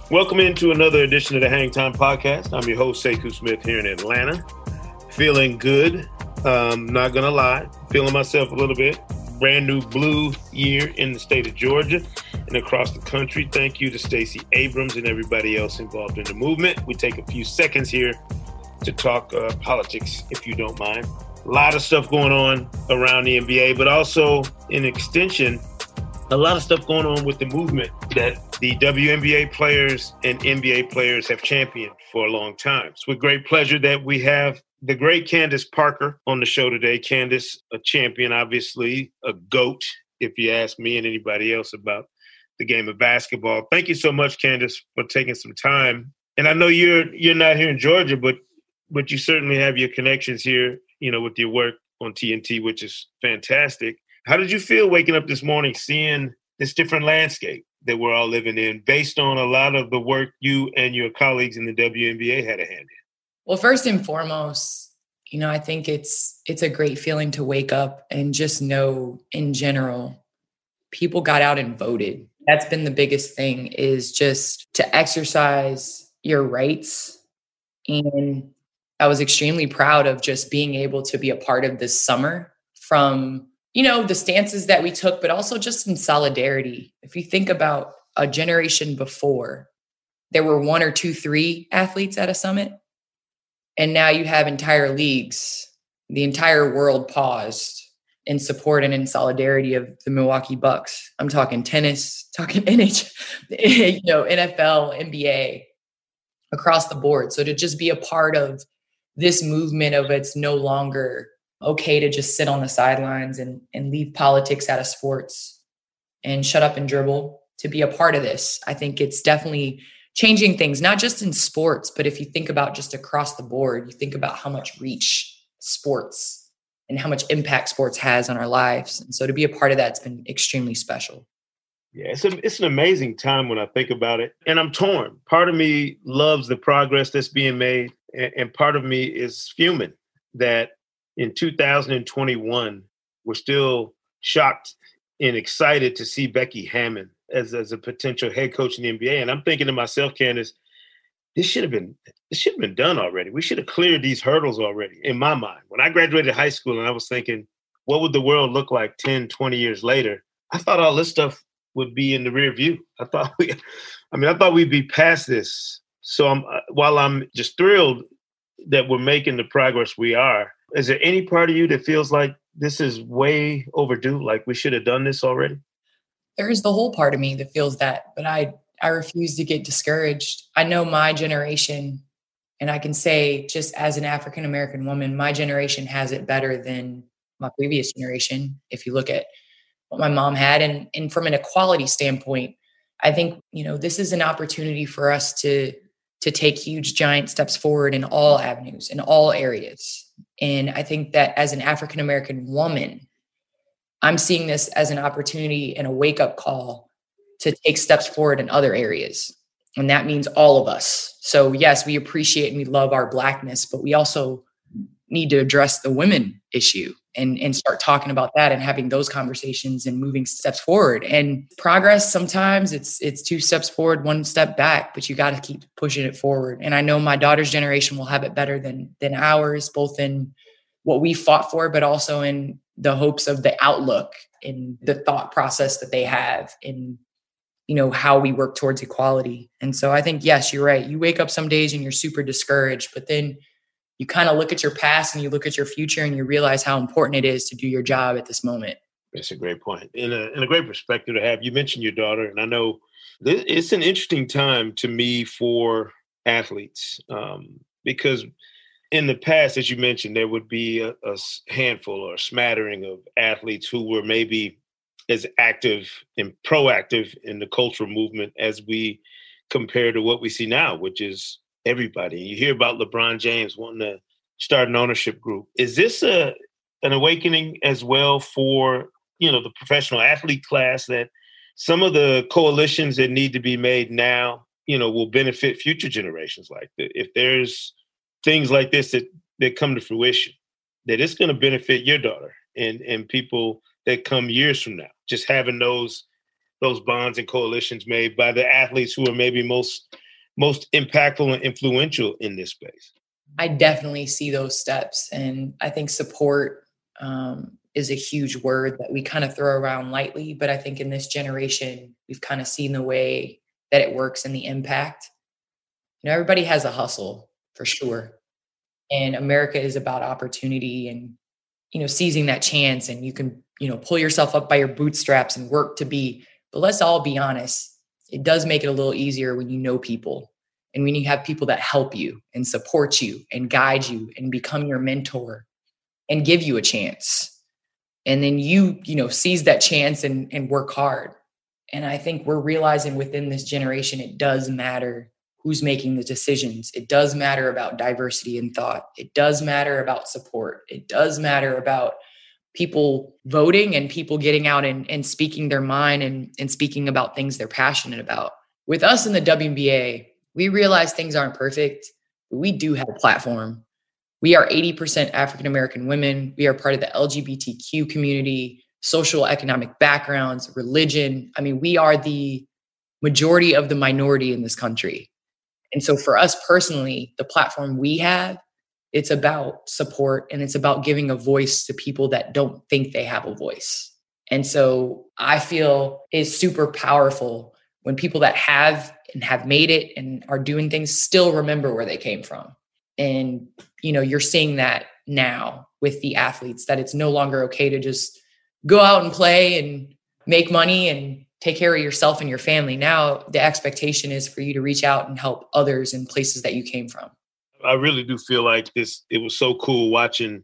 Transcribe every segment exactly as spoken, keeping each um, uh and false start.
Welcome into another edition of the Hang Time Podcast. I'm your host, Sekou Smith, here in Atlanta. Feeling good, um, not going to lie. Feeling myself a little bit. Brand new blue year in the state of Georgia and across the country. Thank you to Stacey Abrams and everybody else involved in the movement. We take a few seconds here to talk uh, politics, if you don't mind. A lot of stuff going on around the N B A, but also in extension, a lot of stuff going on with the movement that the W N B A players and N B A players have championed for a long time. It's with great pleasure that we have the great Candace Parker on the show today. Candace, a champion, obviously, a GOAT, if you ask me and anybody else about the game of basketball. Thank you so much, Candace, for taking some time. And I know you're you're not here in Georgia, but but you certainly have your connections here, you know, with your work on T N T, which is fantastic. How did you feel waking up this morning seeing this different landscape that we're all living in based on a lot of the work you and your colleagues in the W N B A had a hand in? Well, first and foremost, you know, I think it's it's a great feeling to wake up and just know in general, people got out and voted. That's been the biggest thing, is just to exercise your rights. And I was extremely proud of just being able to be a part of this summer from, you know, the stances that we took, but also just in solidarity. If you think about a generation before, there were one or two, three athletes at a summit. And now you have entire leagues. The entire world paused in support and in solidarity of the Milwaukee Bucks. I'm talking tennis, talking N H L, you know, N F L, N B A, across the board. So to just be a part of this movement of it's no longer okay to just sit on the sidelines and, and leave politics out of sports and shut up and dribble, to be a part of this. I think it's definitely changing things, not just in sports, but if you think about just across the board, you think about how much reach sports and how much impact sports has on our lives. And so to be a part of that's been extremely special. Yeah, it's, a, it's an amazing time when I think about it. And I'm torn. Part of me loves the progress that's being made. And, and part of me is fuming that in two thousand twenty-one, we're still shocked and excited to see Becky Hammon as, as a potential head coach in the N B A. And I'm thinking to myself, Candace, this should have been this should have been done already. We should have cleared these hurdles already, in my mind. When I graduated high school and I was thinking, what would the world look like ten, twenty years later? I thought all this stuff would be in the rear view. I thought we, I mean, I thought we'd be past this. So I'm, while I'm just thrilled that we're making the progress we are, is there any part of you that feels like this is way overdue, like we should have done this already? There is the whole part of me that feels that, but I, I refuse to get discouraged. I know my generation, and I can say just as an African-American woman, my generation has it better than my previous generation. If you look at what my mom had, and, and from an equality standpoint, I think, you know, this is an opportunity for us to, to take huge, giant steps forward in all avenues, in all areas. And I think that as an African-American woman, I'm seeing this as an opportunity and a wake-up call to take steps forward in other areas. And that means all of us. So yes, we appreciate and we love our Blackness, but we also need to address the women issue and, and start talking about that and having those conversations and moving steps forward. And progress, sometimes it's it's two steps forward, one step back, but you got to keep pushing it forward. And I know my daughter's generation will have it better than than ours, both in what we fought for, but also in the hopes of the outlook and the thought process that they have in, you know, how we work towards equality. And so I think, yes, you're right. You wake up some days and you're super discouraged, but then you kind of look at your past and you look at your future and you realize how important it is to do your job at this moment. That's a great point. And a, and a great perspective to have. You mentioned your daughter, and I know this, it's an interesting time to me for athletes um, because in the past, as you mentioned, there would be a, a handful or a smattering of athletes who were maybe as active and proactive in the cultural movement as we compare to what we see now, which is everybody. You hear about LeBron James wanting to start an ownership group. Is this a an awakening as well for, you know, the professional athlete class, that some of the coalitions that need to be made now, you know, will benefit future generations? Like if there's things like this that, that come to fruition, that it's going to benefit your daughter and, and people that come years from now, just having those those bonds and coalitions made by the athletes who are maybe most most impactful and influential in this space? I definitely see those steps. And I think support um, is a huge word that we kind of throw around lightly. But I think in this generation, we've kind of seen the way that it works and the impact. You know, everybody has a hustle for sure. And America is about opportunity and, you know, seizing that chance. And you can, you know, pull yourself up by your bootstraps and work to be. But let's all be honest. It does make it a little easier when you know people and when you have people that help you and support you and guide you and become your mentor and give you a chance. And then you, you know, seize that chance and, and work hard. And I think we're realizing within this generation, it does matter who's making the decisions. It does matter about diversity in thought. It does matter about support. It does matter about people voting and people getting out and, and speaking their mind and, and speaking about things they're passionate about. With us in the W N B A, we realize things aren't perfect, but we do have a platform. We are eighty percent African-American women. We are part of the L G B T Q community, social economic backgrounds, religion. I mean, we are the majority of the minority in this country. And so for us personally, the platform we have, it's about support and it's about giving a voice to people that don't think they have a voice. And so I feel is super powerful when people that have and have made it and are doing things still remember where they came from. And, you know, you're seeing that now with the athletes, that it's no longer okay to just go out and play and make money and take care of yourself and your family. Now the expectation is for you to reach out and help others in places that you came from. I really do feel like this, it was so cool watching,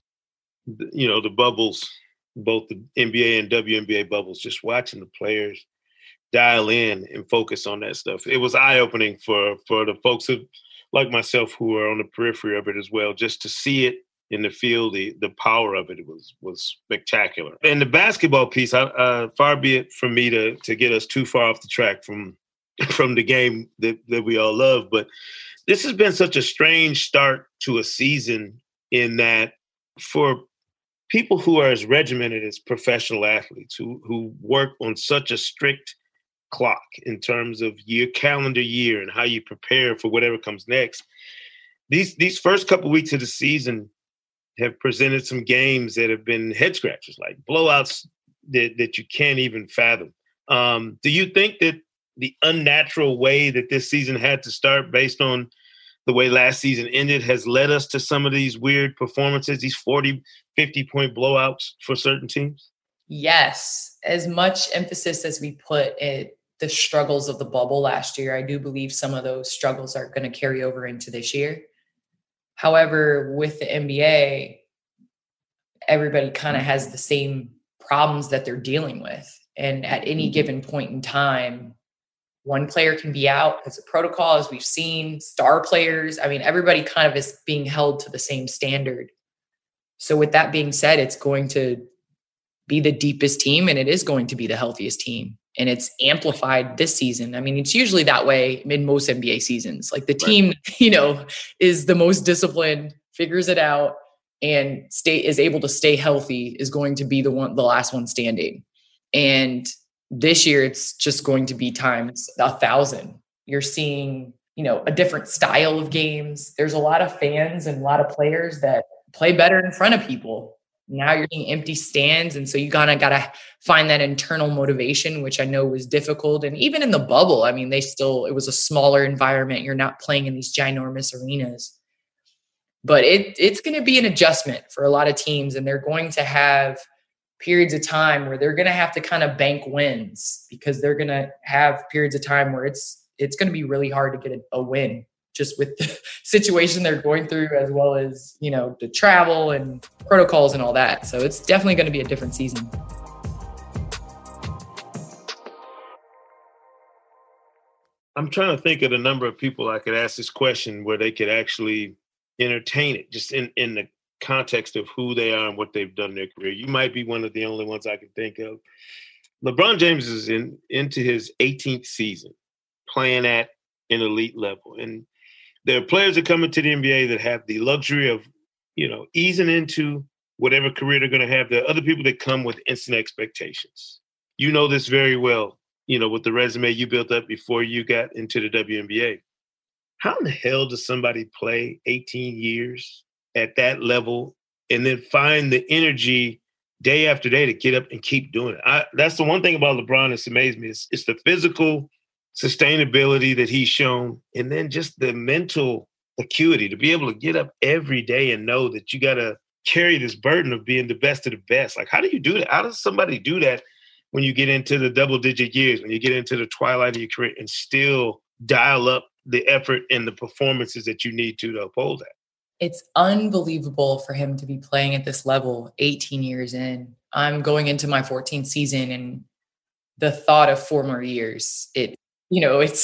you know, the bubbles, both the N B A and W N B A bubbles, just watching the players dial in and focus on that stuff. It was eye-opening for, for the folks who, like myself, who are on the periphery of it as well, just to see it in the field, the, the power of it was was spectacular. And the basketball piece, I, uh, far be it from me to to get us too far off the track from from the game that, that we all love, but this has been such a strange start to a season in that for people who are as regimented as professional athletes, who who work on such a strict clock in terms of year calendar year and how you prepare for whatever comes next, these these first couple of weeks of the season have presented some games that have been head scratchers, like blowouts that, that you can't even fathom. Um, do you think that the unnatural way that this season had to start based on the way last season ended has led us to some of these weird performances, these forty, fifty point blowouts for certain teams? Yes. As much emphasis as we put at the struggles of the bubble last year, I do believe some of those struggles are going to carry over into this year. However, with the N B A, everybody kind of has the same problems that they're dealing with. And at any given point in time, one player can be out as a protocol, as we've seen, star players. I mean, everybody kind of is being held to the same standard. So with that being said, it's going to be the deepest team and it is going to be the healthiest team. And it's amplified this season. I mean, it's usually that way in most N B A seasons. Like the team, right, you know, is the most disciplined, figures it out, and stay is able to stay healthy is going to be the one, the last one standing. And this year, it's just going to be times a thousand. You're seeing, you know, a different style of games. There's a lot of fans and a lot of players that play better in front of people. Now you're seeing empty stands. And so you kind of got to find that internal motivation, which I know was difficult. And even in the bubble, I mean, they still, it was a smaller environment. You're not playing in these ginormous arenas. But it it's going to be an adjustment for a lot of teams. And they're going to have periods of time where they're going to have to kind of bank wins because they're going to have periods of time where it's it's going to be really hard to get a, a win just with the situation they're going through, as well as, you know, the travel and protocols and all that. So it's definitely going to be a different season. I'm trying to think of the number of people I could ask this question where they could actually entertain it, just in, in the context of who they are and what they've done in their career. You might be one of the only ones I can think of. LeBron James is in into his eighteenth season playing at an elite level. And there are players that come into the N B A that have the luxury of, you know, easing into whatever career they're going to have. There are other people that come with instant expectations. You know this very well. you know, with the resume you built up before you got into the W N B A. How in the hell does somebody play eighteen years at that level and then find the energy day after day to get up and keep doing it? I, that's the one thing about LeBron that's amazed me. It's, it's the physical sustainability that he's shown, and then just the mental acuity to be able to get up every day and know that you got to carry this burden of being the best of the best. Like, how do you do that? How does somebody do that when you get into the double digit years, when you get into the twilight of your career and still dial up the effort and the performances that you need to, to uphold that? It's unbelievable for him to be playing at this level eighteen years in. I'm going into my fourteenth season, and the thought of four more years, it, you know, it's,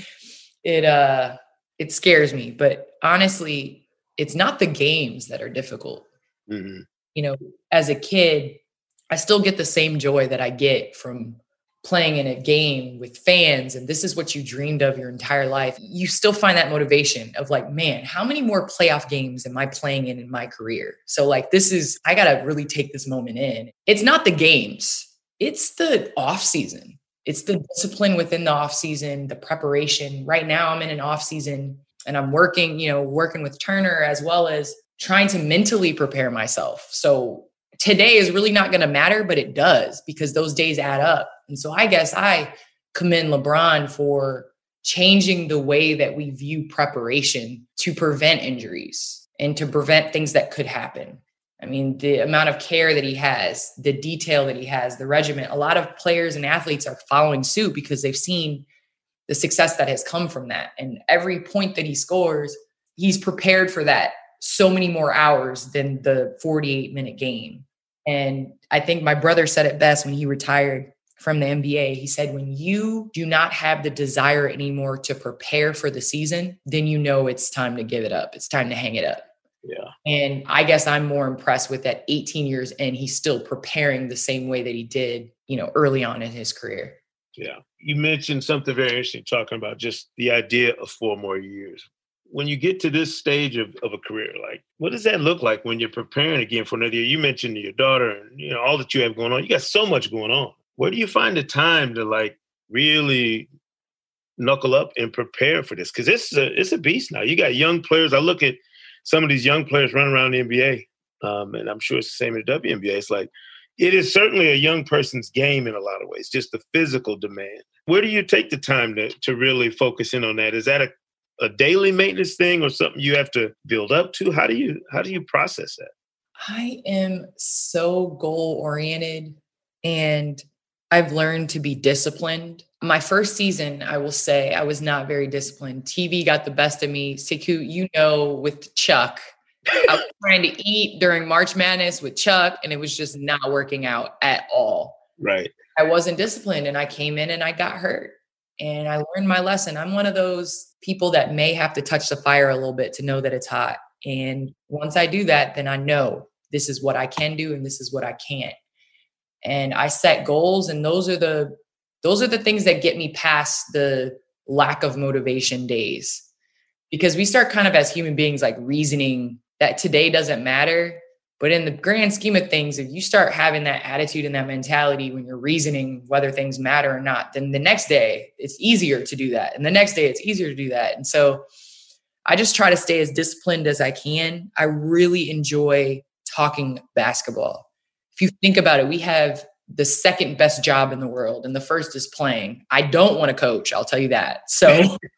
it, uh, it scares me. But honestly, it's not the games that are difficult. Mm-hmm. You know, as a kid, I still get the same joy that I get from playing in a game with fans, and this is what you dreamed of your entire life. You still find that motivation of like, man, how many more playoff games am I playing in in my career? So like, this is, I got to really take this moment in. It's not the games. It's the off season. It's the discipline within the off season, the preparation. Right now I'm in an off season and I'm working, you know, working with Turner as well as trying to mentally prepare myself. So today is really not going to matter, but it does because those days add up. And so I guess I commend LeBron for changing the way that we view preparation to prevent injuries and to prevent things that could happen. I mean, the amount of care that he has, the detail that he has, the regimen, a lot of players and athletes are following suit because they've seen the success that has come from that. And every point that he scores, he's prepared for that so many more hours than the forty-eight minute game. And I think my brother said it best when he retired from the N B A. He said, when you do not have the desire anymore to prepare for the season, then you know it's time to give it up. It's time to hang it up. Yeah. And I guess I'm more impressed with that eighteen years in, he's still preparing the same way that he did, you know, early on in his career. Yeah. You mentioned something very interesting, talking about just the idea of four more years. When you get to this stage of, of a career, like, what does that look like when you're preparing again for another year? You mentioned your daughter and, you know, all that you have going on. You got so much going on. Where do you find the time to, like, really knuckle up and prepare for this? Because it's a, it's a beast now. You got young players. I look at some of these young players running around the N B A, um, and I'm sure it's the same in the W N B A. It's like, it is certainly a young person's game in a lot of ways, just the physical demand. Where do you take the time to, to really focus in on that? Is that a a daily maintenance thing or something you have to build up to? How do you, how do you process that? I am so goal oriented and I've learned to be disciplined. My first season, I will say I was not very disciplined. T V got the best of me. Sekou, you know, with Chuck, I was trying to eat during March Madness with Chuck and it was just not working out at all. Right. I wasn't disciplined and I came in and I got hurt. And I learned my lesson. I'm one of those people that may have to touch the fire a little bit to know that it's hot. And once I do that, then I know this is what I can do and this is what I can't. And I set goals, and those are the those are the things that get me past the lack of motivation days. Because we start kind of as human beings like reasoning that today doesn't matter. But in the grand scheme of things, if you start having that attitude and that mentality when you're reasoning whether things matter or not, then the next day it's easier to do that. And the next day it's easier to do that. And so I just try to stay as disciplined as I can. I really enjoy talking basketball. If you think about it, we have the second best job in the world, and the first is playing. I don't want to coach, I'll tell you that. So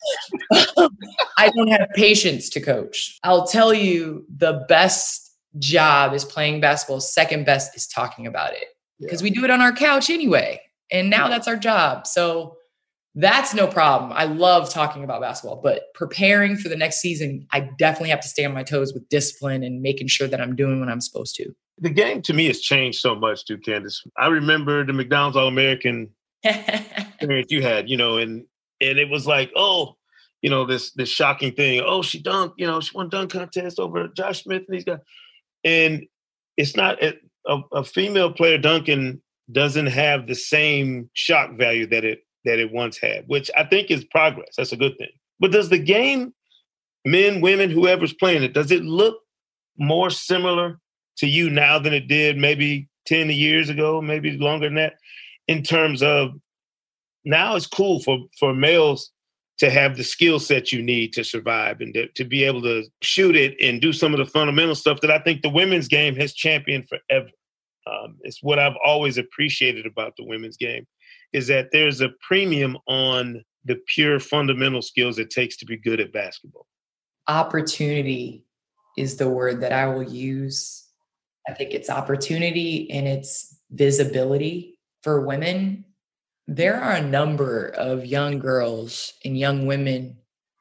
I don't have patience to coach. I'll tell you the best job is playing basketball. Second best is talking about it because yeah. we do it on our couch anyway. And now that's our job. So that's no problem. I love talking about basketball, but preparing for the next season, I definitely have to stay on my toes with discipline and making sure that I'm doing what I'm supposed to. The game to me has changed so much too, Candace. I remember the McDonald's All-American experience you had, you know, and, and it was like, oh, you know, this, this shocking thing. Oh, she dunked, you know, she won dunk contest over Josh Smith and these guys. And it's not a, a female player dunking doesn't have the same shock value that it that it once had, which I think is progress. That's a good thing. But does the game, men, women, whoever's playing it, does it look more similar to you now than it did maybe ten years ago, maybe longer than that, in terms of now it's cool for, for males to have the skill set you need to survive and to, to be able to shoot it and do some of the fundamental stuff that I think the women's game has championed forever. Um, it's what I've always appreciated about the women's game is that there's a premium on the pure fundamental skills it takes to be good at basketball. Opportunity is the word that I will use. I think it's opportunity and it's visibility for women. There are a number of young girls and young women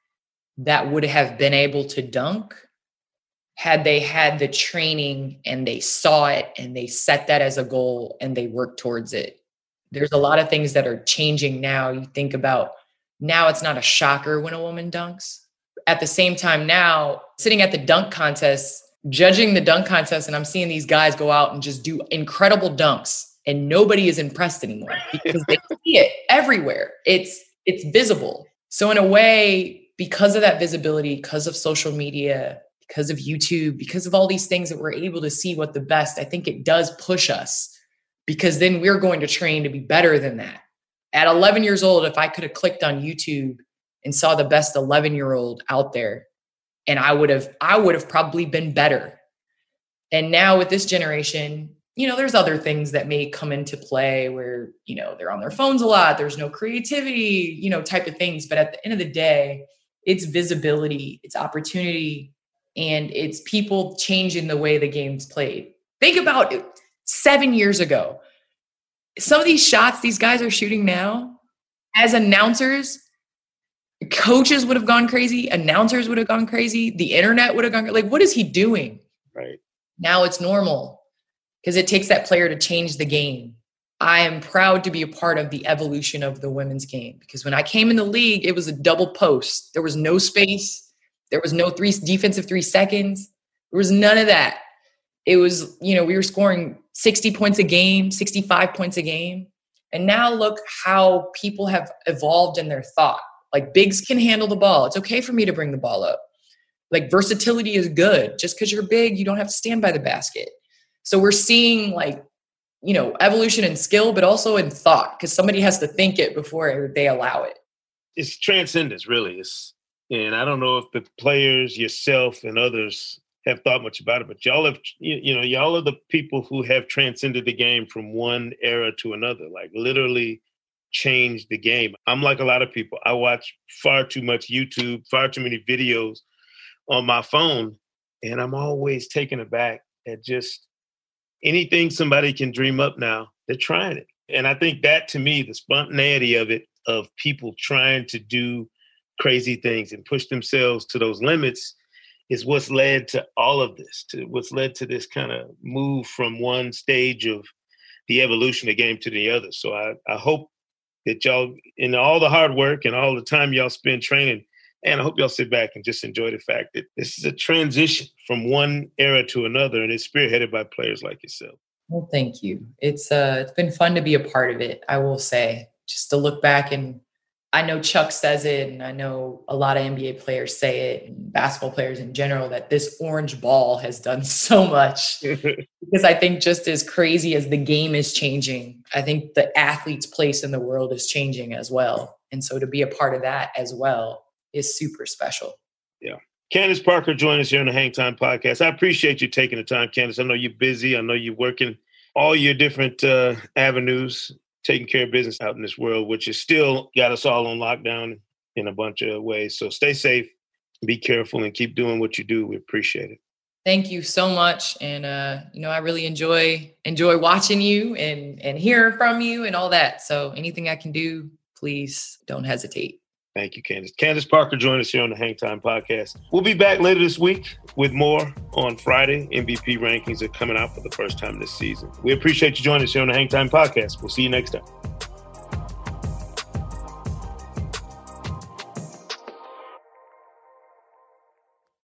that would have been able to dunk had they had the training and they saw it and they set that as a goal and they worked towards it. There's a lot of things that are changing now. You think about now it's not a shocker when a woman dunks. At the same time now, sitting at the dunk contest, judging the dunk contest, and I'm seeing these guys go out and just do incredible dunks. And nobody is impressed anymore because they see it everywhere. It's it's visible. So in a way, because of that visibility, because of social media, because of YouTube, because of all these things that we're able to see what the best, I think it does push us because then we're going to train to be better than that. At eleven years old, if I could have clicked on YouTube and saw the best eleven-year-old out there, and I would have, I would have probably been better. And now with this generation, you know, there's other things that may come into play where, you know, they're on their phones a lot. There's no creativity, you know, type of things. But at the end of the day, it's visibility, it's opportunity, and it's people changing the way the game's played. Think about it, seven years ago. Some of these shots these guys are shooting now, as announcers, coaches would have gone crazy. Announcers would have gone crazy. The internet would have gone, like, what is he doing? Right. Now it's normal. Because it takes that player to change the game. I am proud to be a part of the evolution of the women's game. Because when I came in the league, it was a double post. There was no space. There was no three defensive three seconds. There was none of that. It was, you know, we were scoring sixty points a game, sixty-five points a game. And now look how people have evolved in their thought. Like bigs can handle the ball. It's okay for me to bring the ball up. Like versatility is good. Just because you're big, you don't have to stand by the basket. So we're seeing like, you know, evolution in skill, but also in thought, because somebody has to think it before they allow it. It's transcendence, really. It's, and I don't know if the players, yourself, and others have thought much about it, but y'all have, you, you know, y'all are the people who have transcended the game from one era to another, like literally changed the game. I'm like a lot of people. I watch far too much YouTube, far too many videos on my phone, and I'm always taken aback at just anything somebody can dream up now, they're trying it. And I think that, to me, the spontaneity of it, of people trying to do crazy things and push themselves to those limits, is what's led to all of this, to what's led to this kind of move from one stage of the evolution of the game to the other. So I, I hope that y'all, in all the hard work and all the time y'all spend training, and I hope y'all sit back and just enjoy the fact that this is a transition from one era to another, and it's spearheaded by players like yourself. Well, thank you. It's uh, it's been fun to be a part of it, I will say. Just to look back, and I know Chuck says it, and I know a lot of N B A players say it, and basketball players in general, that this orange ball has done so much. Because I think just as crazy as the game is changing, I think the athlete's place in the world is changing as well. And so to be a part of that as well is super special. Yeah. Candace Parker joined us here on the Hang Time Podcast. I appreciate you taking the time, Candace. I know you're busy. I know you're working all your different uh, avenues, taking care of business out in this world, which has still got us all on lockdown in a bunch of ways. So stay safe, be careful, and keep doing what you do. We appreciate it. Thank you so much. And, uh, you know, I really enjoy enjoy watching you and, and hearing from you and all that. So anything I can do, please don't hesitate. Thank you, Candace. Candace Parker joined us here on the Hang Time Podcast. We'll be back later this week with more on Friday. M V P rankings are coming out for the first time this season. We appreciate you joining us here on the Hang Time Podcast. We'll see you next time.